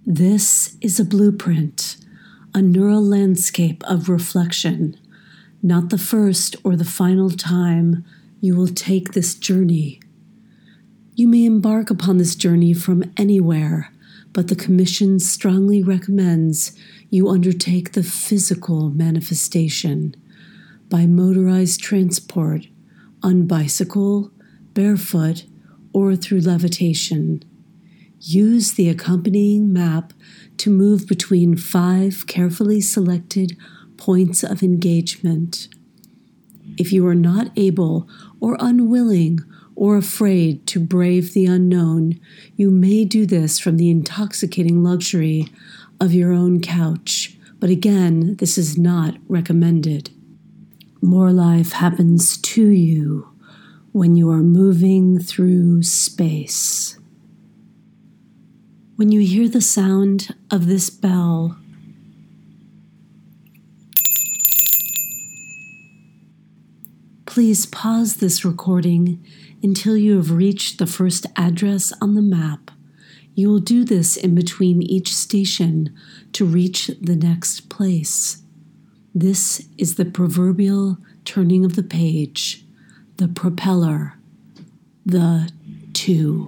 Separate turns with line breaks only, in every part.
This is a blueprint, a neural landscape of reflection, not the first or the final time you will take this journey. You may embark upon this journey from anywhere, but the Commission strongly recommends you undertake the physical manifestation by motorized transport, on bicycle, barefoot, or through levitation. Use the accompanying map to move between 5 carefully selected points of engagement. If you are not able or unwilling or afraid to brave the unknown, you may do this from the intoxicating luxury of your own couch, but again, this is not recommended. More life happens to you when you are moving through space. When you hear the sound of this bell, please pause this recording until you have reached the first address on the map. You will do this in between each station to reach the next place. This is the proverbial turning of the page, the propeller, the 2.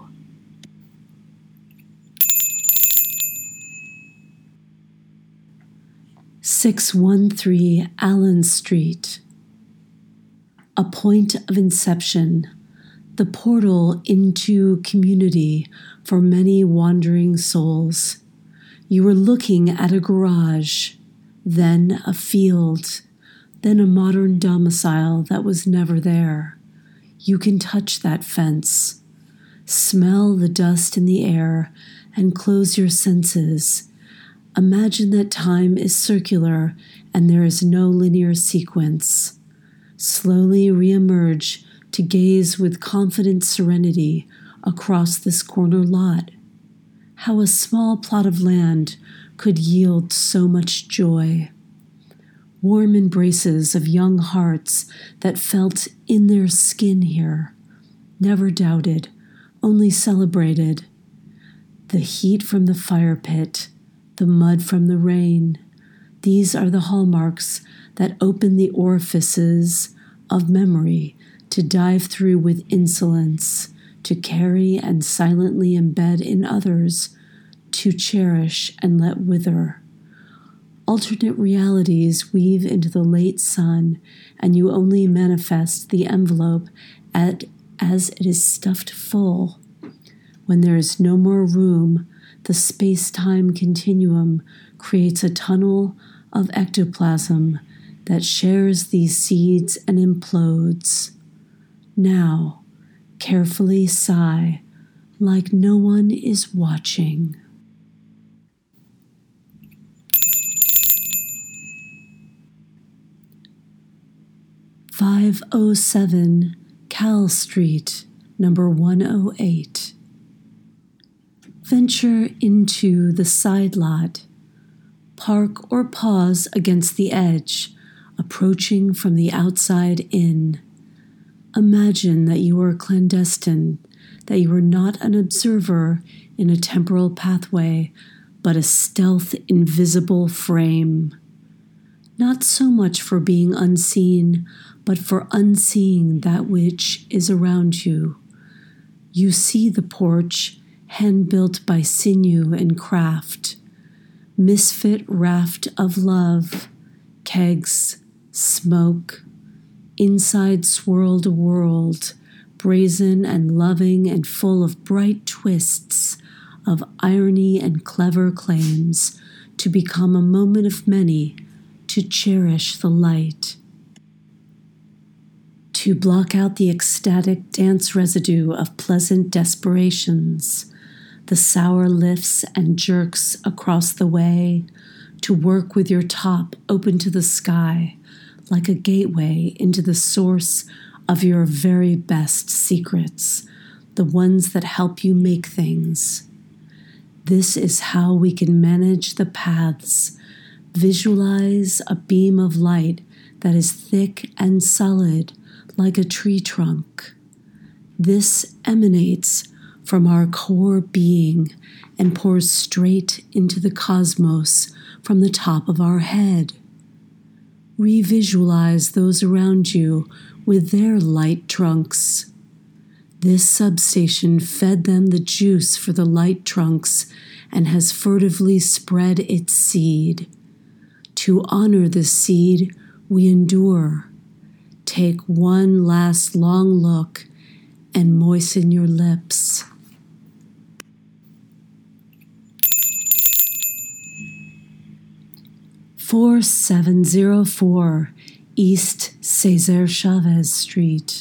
"613 Allen Street. A point of inception, the portal into community for many wandering souls. You were looking at a garage, then a field, then a modern domicile that was never there. You can touch that fence, smell the dust in the air, and close your senses. Imagine that time is circular and there is no linear sequence. Slowly reemerge to gaze with confident serenity across this corner lot. How a small plot of land could yield so much joy. Warm embraces of young hearts that felt in their skin here. Never doubted, only celebrated. The heat from the fire pit, the mud from the rain. These are the hallmarks that open the orifices of memory to dive through with insolence, to carry and silently embed in others, to cherish and let wither. Alternate realities weave into the late sun, and you only manifest the envelope as it is stuffed full. When there is no more room, the space-time continuum creates a tunnel of ectoplasm that shares these seeds and implodes. Now, carefully sigh, like no one is watching. "507 Cal Street, number 108. Venture into the side lot. Park or pause against the edge, approaching from the outside in. Imagine that you are clandestine, that you are not an observer in a temporal pathway, but a stealth invisible frame. Not so much for being unseen, but for unseeing that which is around you. You see the porch, hand-built by sinew and craft, misfit raft of love, kegs, smoke, inside swirled a world, brazen and loving and full of bright twists of irony and clever claims to become a moment of many, to cherish the light. To block out the ecstatic dance residue of pleasant desperations, the sour lifts and jerks across the way, to work with your top open to the sky, like a gateway into the source of your very best secrets, the ones that help you make things. This is how we can manage the paths. Visualize a beam of light that is thick and solid like a tree trunk. This emanates from our core being and pours straight into the cosmos from the top of our head. Revisualize those around you with their light trunks. This substation fed them the juice for the light trunks and has furtively spread its seed. To honor this seed, we endure. Take one last long look and moisten your lips. "4704 East Cesar Chavez Street."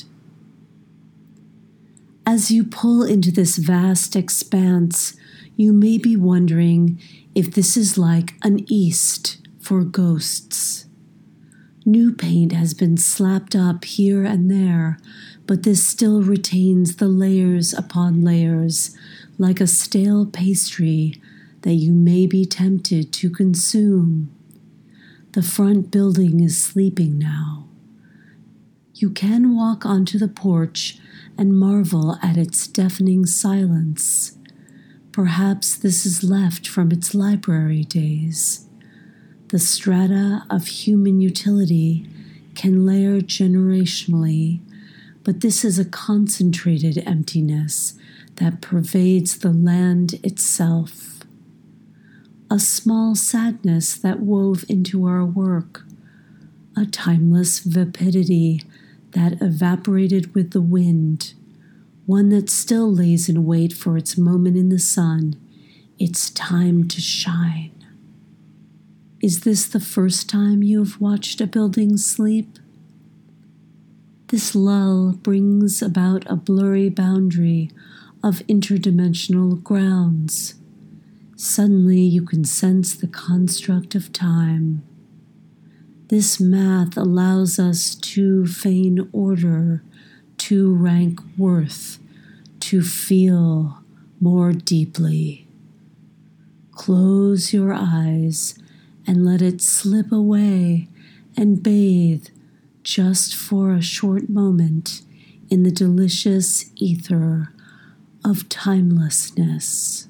As you pull into this vast expanse, you may be wondering if this is like an east for ghosts. New paint has been slapped up here and there, but this still retains the layers upon layers, like a stale pastry that you may be tempted to consume. The front building is sleeping now. You can walk onto the porch and marvel at its deafening silence. Perhaps this is left from its library days. The strata of human utility can layer generationally, but this is a concentrated emptiness that pervades the land itself. A small sadness that wove into our work, a timeless vapidity that evaporated with the wind, one that still lays in wait for its moment in the sun, its time to shine. Is this the first time you have watched a building sleep? This lull brings about a blurry boundary of interdimensional grounds. Suddenly you can sense the construct of time. This math allows us to feign order, to rank worth, to feel more deeply. Close your eyes and let it slip away and bathe just for a short moment in the delicious ether of timelessness.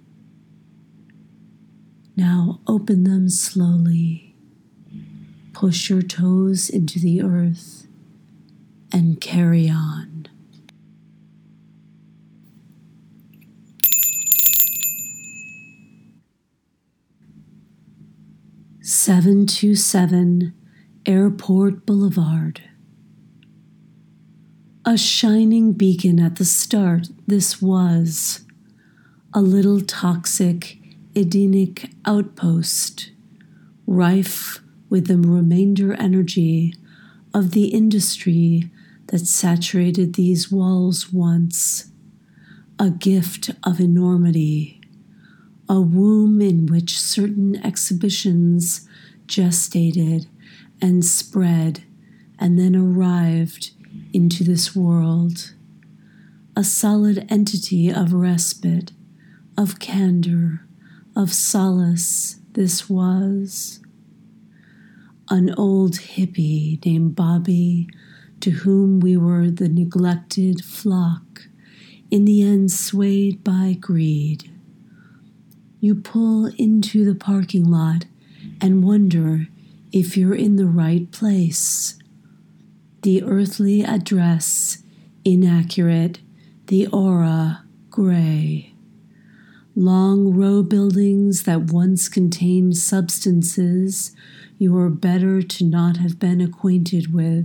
Now open them slowly. Push your toes into the earth and carry on. "727 Airport Boulevard." A shining beacon at the start, this was. A little toxic, Edenic outpost, rife with the remainder energy of the industry that saturated these walls once, a gift of enormity, a womb in which certain exhibitions gestated and spread and then arrived into this world, a solid entity of respite, of candor, of solace this was. An old hippie named Bobby, to whom we were the neglected flock, in the end swayed by greed. You pull into the parking lot and wonder if you're in the right place. The earthly address inaccurate, the aura gray. Long row buildings that once contained substances you were better to not have been acquainted with.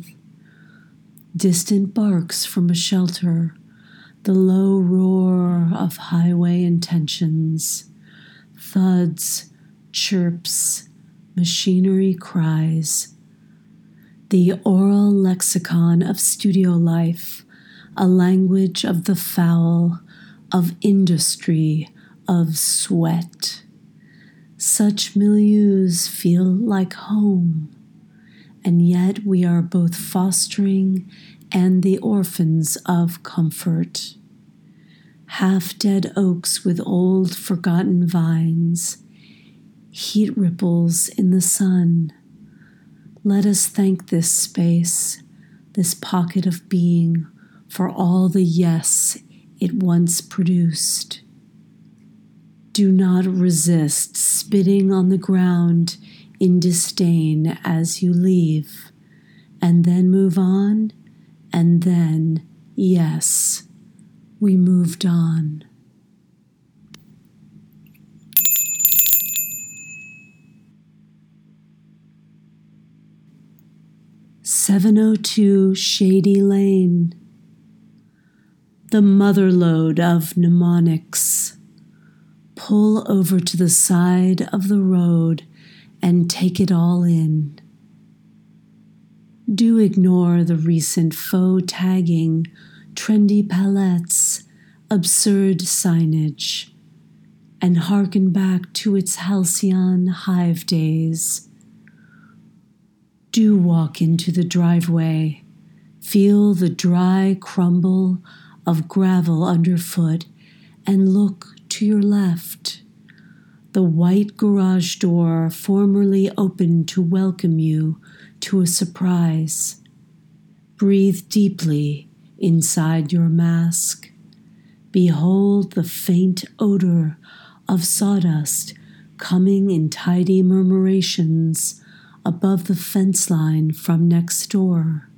Distant barks from a shelter, the low roar of highway intentions, thuds, chirps, machinery cries. The oral lexicon of studio life, a language of the foul, of industry, of sweat. Such milieus feel like home, and yet we are both fostering and the orphans of comfort. Half-dead oaks with old forgotten vines, heat ripples in the sun. Let us thank this space, this pocket of being, for all the yes it once produced. Do not resist spitting on the ground in disdain as you leave, and then move on, and then, yes, we moved on. "702 Shady Lane. The motherlode of mnemonics. Pull over to the side of the road and take it all in. Do ignore the recent faux tagging, trendy palettes, absurd signage, and hearken back to its halcyon hive days. Do walk into the driveway, feel the dry crumble of gravel underfoot, and look to your left. The white garage door formerly opened to welcome you to a surprise. Breathe deeply inside your mask. Behold the faint odor of sawdust coming in tidy murmurations above the fence line from next door.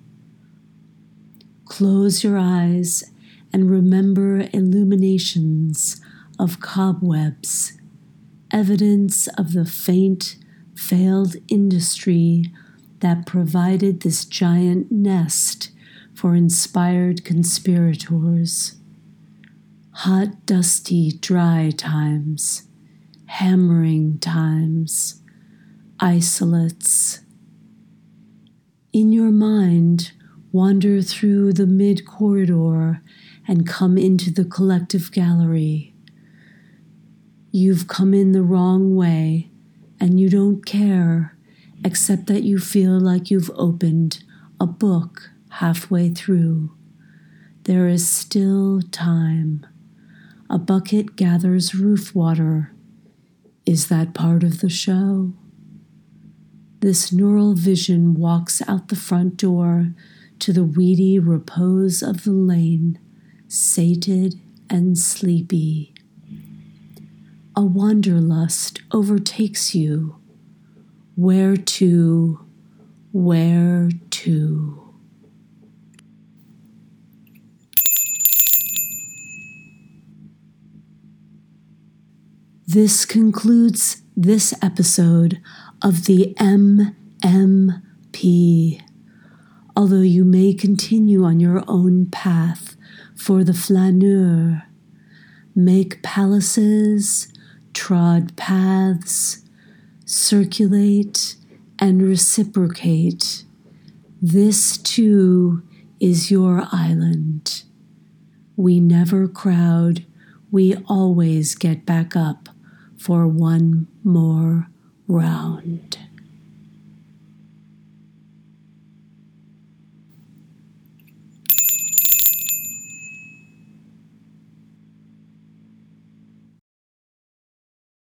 Close your eyes and remember illuminations of cobwebs, evidence of the faint, failed industry that provided this giant nest for inspired conspirators. Hot, dusty, dry times, hammering times, isolates. In your mind, wander through the mid-corridor and come into the collective gallery. You've come in the wrong way, and you don't care, except that you feel like you've opened a book halfway through. There is still time. A bucket gathers roof water. Is that part of the show? This neural vision walks out the front door to the weedy repose of the lane, sated and sleepy. A wanderlust overtakes you. Where to? Where to? This concludes this episode of the MMP. Although you may continue on your own path for the flaneur, make palaces, trod paths, circulate and reciprocate. This too is your island. We never crowd, we always get back up for one more round.